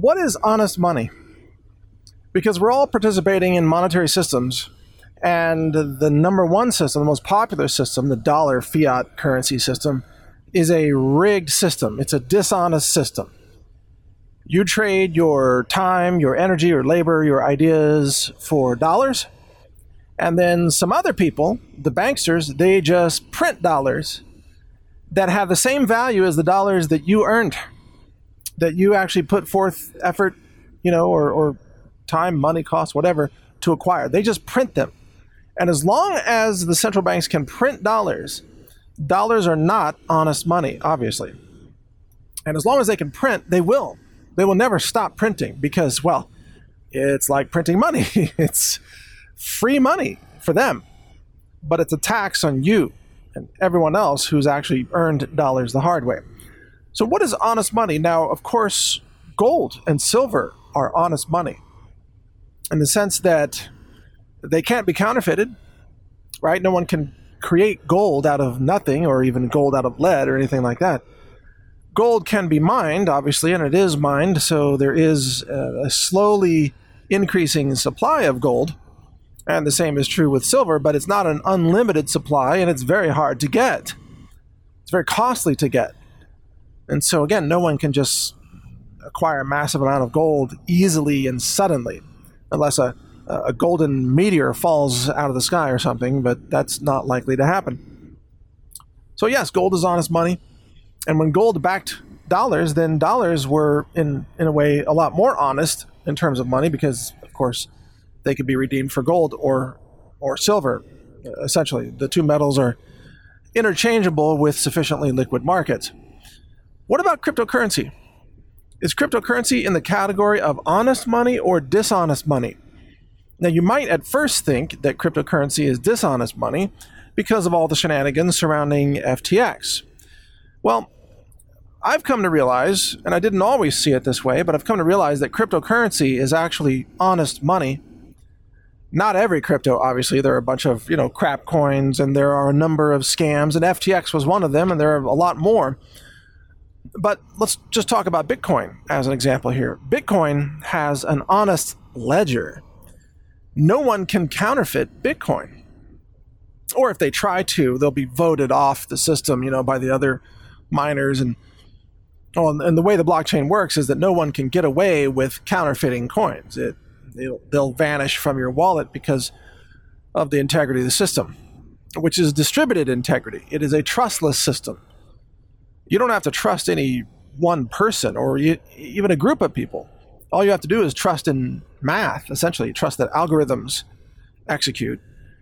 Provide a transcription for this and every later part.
What is honest money? Because we're all participating in monetary systems, and the number one system, the most popular system, the dollar fiat currency system, is a rigged system. It's a dishonest system. You trade your time, your energy, your labor, your ideas for dollars, and then some other people, the banksters, they just print dollars that have the same value as the dollars that you earned, that you actually put forth effort, or time, money, cost, whatever, to acquire. They just print them. And as long as the central banks can print dollars, dollars are not honest money, obviously. And as long as they can print, they will. They will never stop printing because, well, it's like printing money. It's free money for them, but it's a tax on you and everyone else who's actually earned dollars the hard way. So what is honest money? Now, of course, gold and silver are honest money in the sense that they can't be counterfeited, right? No one can create gold out of nothing or even gold out of lead or anything like that. Gold can be mined, obviously, and it is mined, so there is a slowly increasing supply of gold, and the same is true with silver, but it's not an unlimited supply, and it's very hard to get. It's very costly to get. And so, again, no one can just acquire a massive amount of gold easily and suddenly, unless a golden meteor falls out of the sky or something, but that's not likely to happen. So yes, gold is honest money. And when gold backed dollars, then dollars were in a way a lot more honest in terms of money because, of course, they could be redeemed for gold or silver. Essentially, the two metals are interchangeable with sufficiently liquid markets. What about cryptocurrency? Is cryptocurrency in the category of honest money or dishonest money? Now, you might at first think that cryptocurrency is dishonest money because of all the shenanigans surrounding FTX. Well, I've come to realize, and I didn't always see it this way, but I've come to realize that cryptocurrency is actually honest money. Not every crypto, obviously. There are a bunch of, crap coins, and there are a number of scams, and FTX was one of them, and there are a lot more. But let's just talk about Bitcoin as an example here. Bitcoin has an honest ledger. No one can counterfeit Bitcoin. Or if they try to, they'll be voted off the system, by the other miners. And the way the blockchain works is that no one can get away with counterfeiting coins. They'll vanish from your wallet because of the integrity of the system, which is distributed integrity. It is a trustless system. You don't have to trust any one person or even a group of people. All you have to do is trust in math, essentially. Trust that algorithms execute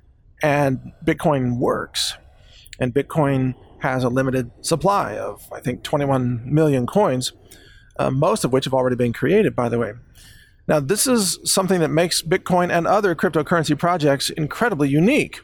and Bitcoin works. And Bitcoin has a limited supply of, I think, 21 million coins, most of which have already been created, by the way. Now, this is something that makes Bitcoin and other cryptocurrency projects incredibly unique.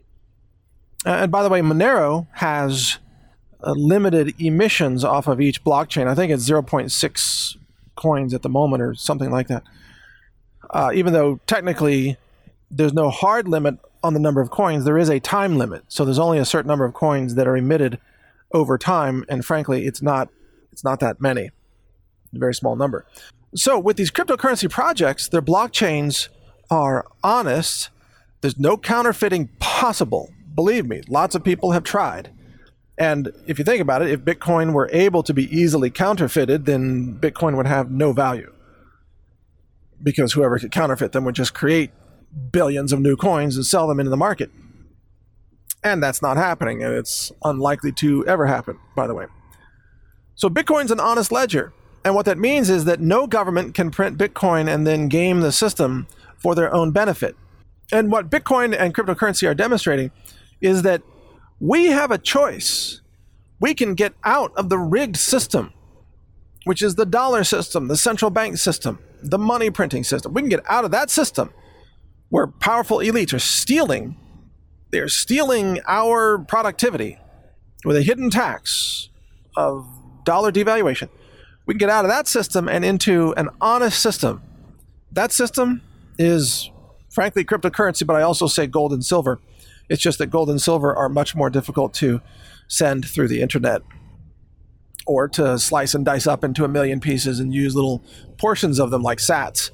And by the way, Monero has limited emissions off of each blockchain. I think it's 0.6 coins at the moment or something like that. Even though technically there's no hard limit on the number of coins, there is a time limit. So there's only a certain number of coins that are emitted over time. And frankly, it's not that many, a very small number. So with these cryptocurrency projects, their blockchains are honest. There's no counterfeiting possible. Believe me, lots of people have tried. And if you think about it, if Bitcoin were able to be easily counterfeited, then Bitcoin would have no value. Because whoever could counterfeit them would just create billions of new coins and sell them into the market. And that's not happening, and it's unlikely to ever happen, by the way. So Bitcoin's an honest ledger. And what that means is that no government can print Bitcoin and then game the system for their own benefit. And what Bitcoin and cryptocurrency are demonstrating is that we have a choice. We can get out of the rigged system, which is the dollar system, the central bank system, the money printing system. We can get out of that system where powerful elites are stealing. They're stealing our productivity with a hidden tax of dollar devaluation. We can get out of that system and into an honest system. That system is, frankly, cryptocurrency, but I also say gold and silver. It's just that gold and silver are much more difficult to send through the internet. or to slice and dice up into a million pieces and use little portions of them like sats.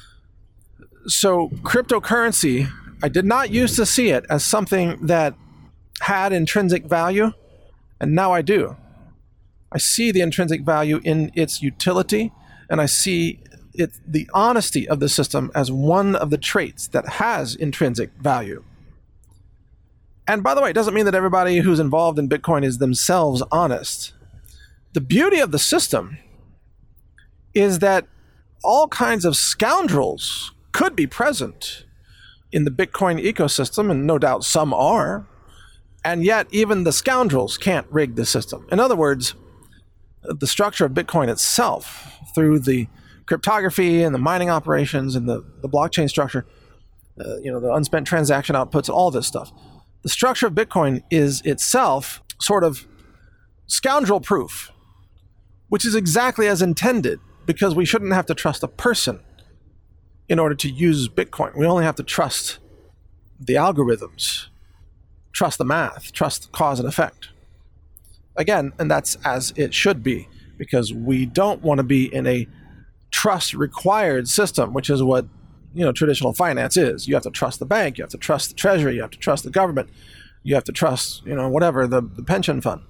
So cryptocurrency, I did not used to see it as something that had intrinsic value, and now I do. I see the intrinsic value in its utility, and I see the honesty of the system as one of the traits that has intrinsic value. And by the way, it doesn't mean that everybody who's involved in Bitcoin is themselves honest. The beauty of the system is that all kinds of scoundrels could be present in the Bitcoin ecosystem, and no doubt some are, and yet even the scoundrels can't rig the system. In other words, the structure of Bitcoin itself, through the cryptography and the mining operations and the blockchain structure, the unspent transaction outputs, all this stuff. The structure of Bitcoin is itself sort of scoundrel proof, which is exactly as intended, because we shouldn't have to trust a person in order to use Bitcoin. We only have to trust the algorithms, trust the math, trust the cause and effect. Again, and that's as it should be, because we don't want to be in a trust required system, which is what traditional finance is. You have to trust the bank, you have to trust the treasury, you have to trust the government, you have to trust whatever, the pension fund.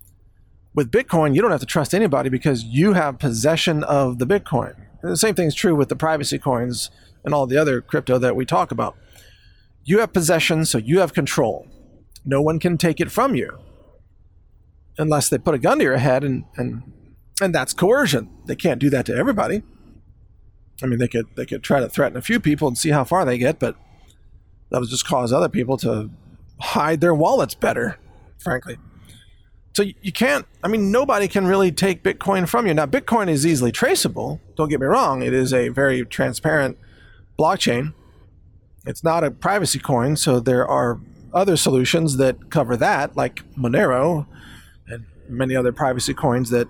With Bitcoin, you don't have to trust anybody because you have possession of the Bitcoin. And the same thing is true with the privacy coins and all the other crypto that we talk about. You have possession, so you have control. No one can take it from you unless they put a gun to your head, and that's coercion. They can't do that to everybody. I mean, they could try to threaten a few people and see how far they get, but that would just cause other people to hide their wallets better, frankly. So you can't, nobody can really take Bitcoin from you. Now, Bitcoin is easily traceable. Don't get me wrong. It is a very transparent blockchain. It's not a privacy coin, so there are other solutions that cover that, like Monero and many other privacy coins that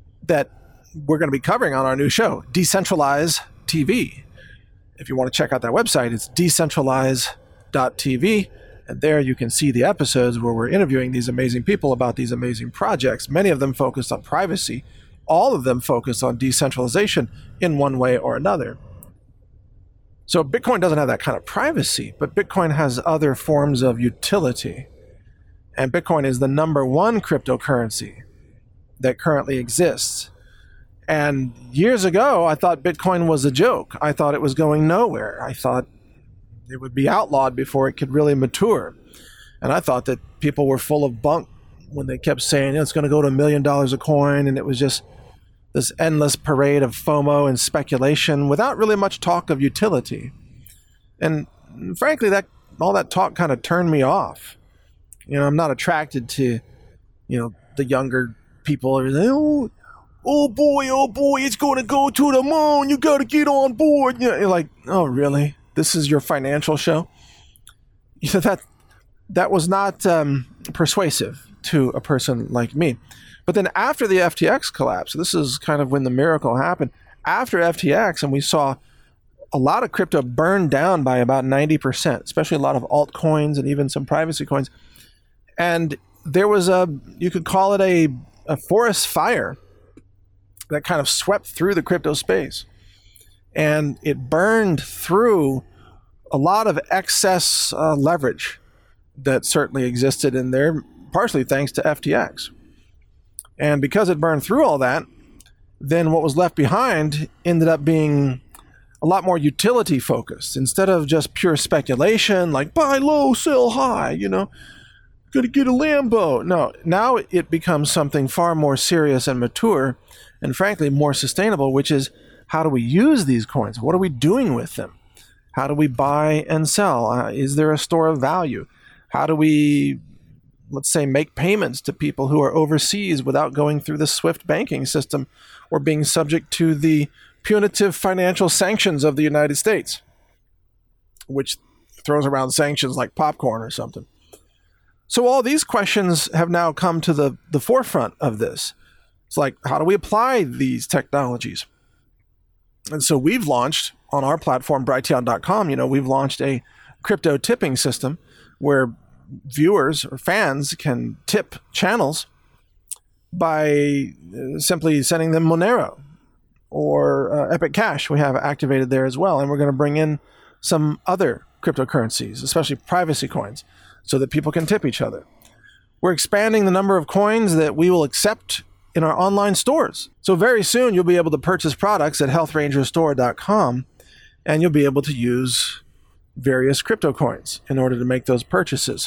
we're going to be covering on our new show, Decentralize TV. If you want to check out that website, it's decentralize.tv. And there you can see the episodes where we're interviewing these amazing people about these amazing projects, many of them focused on privacy, all of them focused on decentralization in one way or another. So Bitcoin doesn't have that kind of privacy, but Bitcoin has other forms of utility. And Bitcoin is the number one cryptocurrency that currently exists. And years ago, I thought Bitcoin was a joke. I thought it was going nowhere. I thought it would be outlawed before it could really mature. And I thought that people were full of bunk when they kept saying it's going to go to $1 million a coin, and it was just this endless parade of FOMO and speculation without really much talk of utility. And frankly, all that talk kind of turned me off. I'm not attracted to, the younger people are like, oh boy, it's going to go to the moon. You got to get on board. You're like, oh, really? This is your financial show? That was not persuasive to a person like me. But then after the FTX collapse, this is kind of when the miracle happened. After FTX, and we saw a lot of crypto burned down by about 90%, especially a lot of altcoins and even some privacy coins. And there was you could call it a forest fire that kind of swept through the crypto space. And it burned through a lot of excess leverage that certainly existed in there, partially thanks to FTX. And because it burned through all that, then what was left behind ended up being a lot more utility focused. Instead of just pure speculation, like buy low, sell high, gotta get a Lambo. No, now it becomes something far more serious and mature, and frankly more sustainable, which is, how do we use these coins? What are we doing with them? How do we buy and sell? Is there a store of value? How do we, let's say, make payments to people who are overseas without going through the SWIFT banking system or being subject to the punitive financial sanctions of the United States, which throws around sanctions like popcorn or something? So all these questions have now come to the forefront of this. It's like, how do we apply these technologies? And so we've launched on our platform, Brighteon.com, we've launched a crypto tipping system where viewers or fans can tip channels by simply sending them Monero or Epic Cash. We have activated there as well. And we're going to bring in some other cryptocurrencies, especially privacy coins, so that people can tip each other. We're expanding the number of coins that we will accept in our online stores. So very soon you'll be able to purchase products at healthrangerstore.com, and you'll be able to use various crypto coins in order to make those purchases.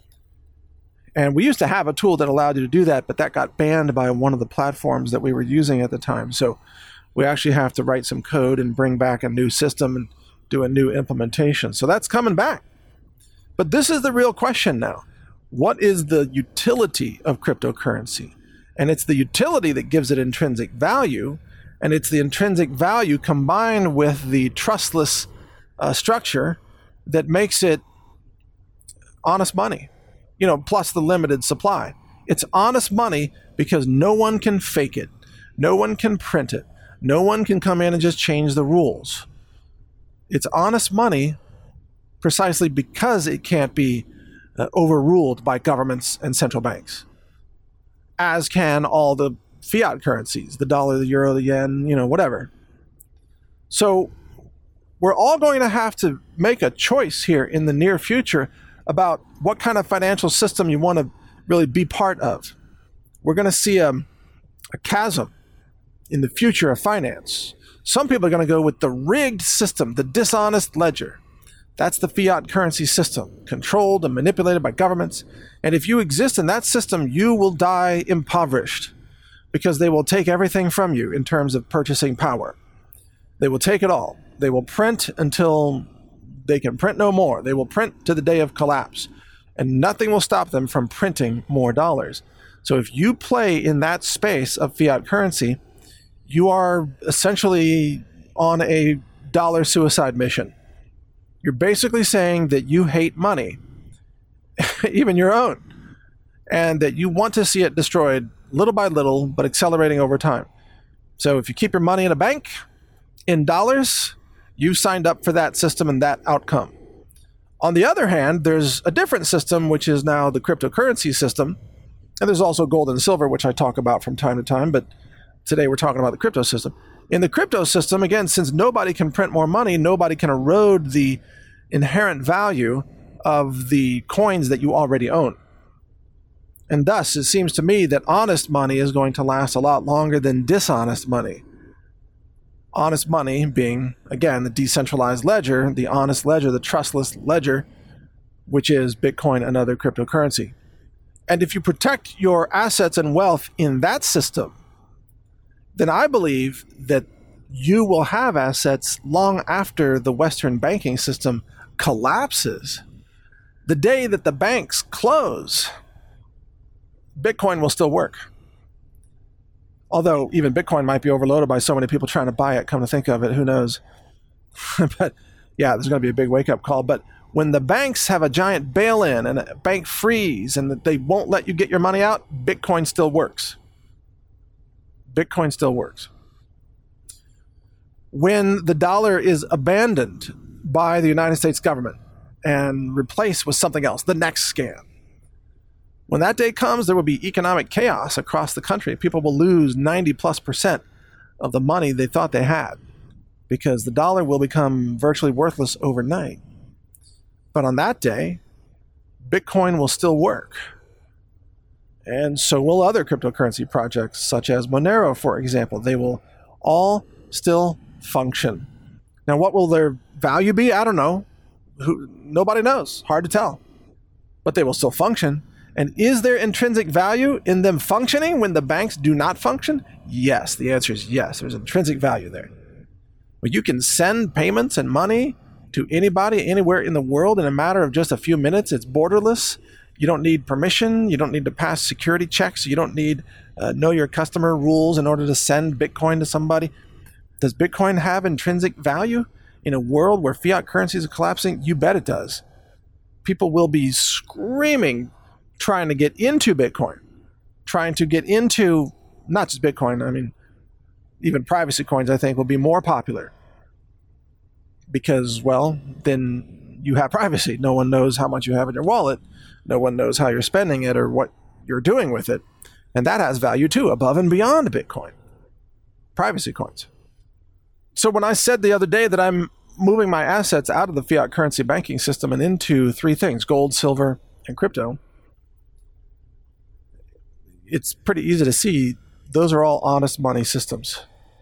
And we used to have a tool that allowed you to do that, but that got banned by one of the platforms that we were using at the time. So we actually have to write some code and bring back a new system and do a new implementation. So that's coming back. But this is the real question now. What is the utility of cryptocurrency? And it's the utility that gives it intrinsic value. And it's the intrinsic value combined with the trustless structure that makes it honest money, plus the limited supply. It's honest money because no one can fake it. No one can print it. No one can come in and just change the rules. It's honest money precisely because it can't be overruled by governments and central banks, as can all the fiat currencies, the dollar, the euro, the yen, whatever. So we're all going to have to make a choice here in the near future about what kind of financial system you want to really be part of. We're going to see a chasm in the future of finance. Some people are going to go with the rigged system, the dishonest ledger. That's the fiat currency system, controlled and manipulated by governments. And if you exist in that system, you will die impoverished because they will take everything from you in terms of purchasing power. They will take it all. They will print until they can print no more. They will print to the day of collapse. And nothing will stop them from printing more dollars. So if you play in that space of fiat currency, you are essentially on a dollar suicide mission. You're basically saying that you hate money, even your own, and that you want to see it destroyed little by little, but accelerating over time. So if you keep your money in a bank in dollars, you've signed up for that system and that outcome. On the other hand, there's a different system, which is now the cryptocurrency system. And there's also gold and silver, which I talk about from time to time, but today we're talking about the crypto system. In the crypto system, again, since nobody can print more money, nobody can erode the inherent value of the coins that you already own. And thus, it seems to me that honest money is going to last a lot longer than dishonest money. Honest money being, again, the decentralized ledger, the honest ledger, the trustless ledger, which is Bitcoin and other cryptocurrency. And if you protect your assets and wealth in that system, then I believe that you will have assets long after the Western banking system collapses. The day that the banks close, Bitcoin will still work. Although even Bitcoin might be overloaded by so many people trying to buy it, come to think of it, who knows? But yeah, there's going to be a big wake-up call. But when the banks have a giant bail-in and a bank freeze and that they won't let you get your money out, Bitcoin still works. Bitcoin still works. When the dollar is abandoned by the United States government and replaced with something else, the next scam, when that day comes, there will be economic chaos across the country. People will lose 90+% of the money they thought they had because the dollar will become virtually worthless overnight. But on that day, Bitcoin will still work. And so will other cryptocurrency projects, such as Monero, for example. They will all still function. Now, what will their value be? I don't know. Nobody knows. Hard to tell. But they will still function. And is there intrinsic value in them functioning when the banks do not function? Yes. The answer is yes. There's intrinsic value there. But you can send payments and money to anybody, anywhere in the world in a matter of just a few minutes. It's borderless. You don't need permission. You don't need to pass security checks. You don't need know your customer rules in order to send Bitcoin to somebody. Does Bitcoin have intrinsic value in a world where fiat currencies are collapsing? You bet it does. People will be screaming, trying to get into Bitcoin, trying to get into not just Bitcoin. I mean, even privacy coins, I think, will be more popular because, well, then you have privacy. No one knows how much you have in your wallet. No one knows how you're spending it or what you're doing with it. And that has value too, above and beyond Bitcoin. Privacy coins. So when I said the other day that I'm moving my assets out of the fiat currency banking system and into three things, gold, silver, and crypto, it's pretty easy to see those are all honest money systems.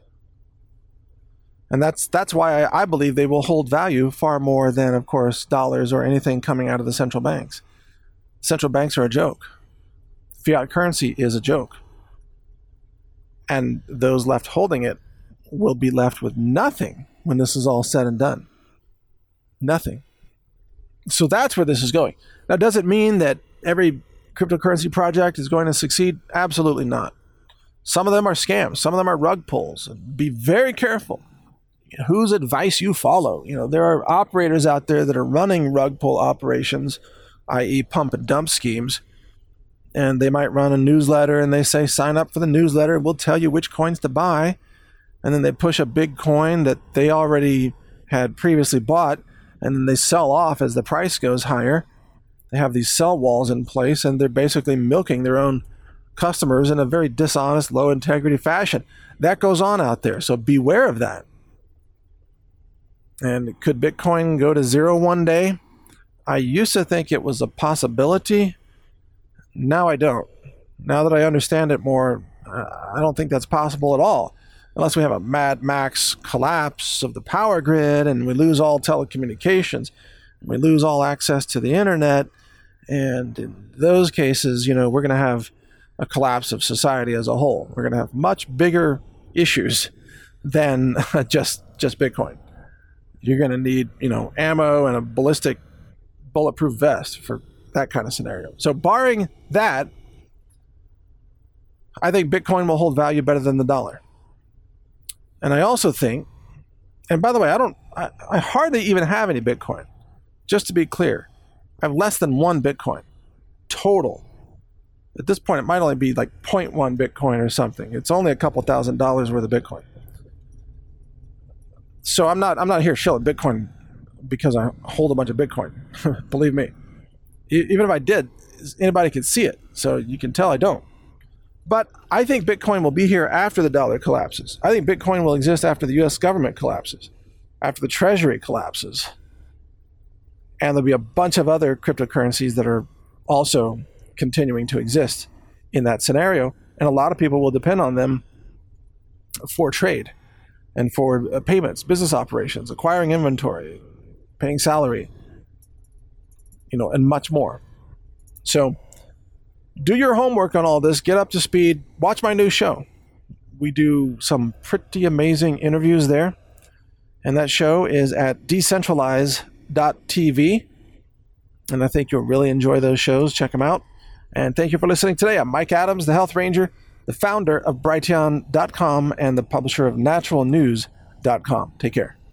And that's why I believe they will hold value far more than, of course, dollars or anything coming out of the central banks. Central banks are a joke. Fiat currency is a joke. And those left holding it will be left with nothing when this is all said and done. Nothing. So that's where this is going. Now, does it mean that every cryptocurrency project is going to succeed? Absolutely not. Some of them are scams. Some of them are rug pulls. Be very careful whose advice you follow. There are operators out there that are running rug pull operations, i.e. pump and dump schemes, and they might run a newsletter and they say, sign up for the newsletter, we'll tell you which coins to buy. And then they push a big coin that they already had previously bought, and then they sell off as the price goes higher. They have these sell walls in place, and they're basically milking their own customers in a very dishonest, low integrity fashion. That goes on out there, so beware of that. And could Bitcoin go to zero one day? I used to think it was a possibility. Now I don't. Now that I understand it more, I don't think that's possible at all. Unless we have a Mad Max collapse of the power grid and we lose all telecommunications, and we lose all access to the internet. And in those cases, we're going to have a collapse of society as a whole. We're going to have much bigger issues than just Bitcoin. You're going to need, ammo and a ballistic bulletproof vest for that kind of scenario. So barring that, I think Bitcoin will hold value better than the dollar. And I also think, and by the way, I hardly even have any Bitcoin. Just to be clear, I have less than one Bitcoin total. At this point, it might only be like 0.1 Bitcoin or something. It's only a couple $1,000s worth of Bitcoin. So I'm not here shilling Bitcoin because I hold a bunch of Bitcoin. Believe me. Even if I did, anybody could see it. So you can tell I don't. But I think Bitcoin will be here after the dollar collapses. I think Bitcoin will exist after the U.S. government collapses, after the Treasury collapses. And there'll be a bunch of other cryptocurrencies that are also continuing to exist in that scenario. And a lot of people will depend on them for trade and for payments, business operations, acquiring inventory, paying salary, and much more. So do your homework on all this, get up to speed, watch my new show. We do some pretty amazing interviews there. And that show is at decentralize.tv. And I think you'll really enjoy those shows. Check them out. And thank you for listening today. I'm Mike Adams, the Health Ranger, the founder of Brighteon.com and the publisher of naturalnews.com. Take care.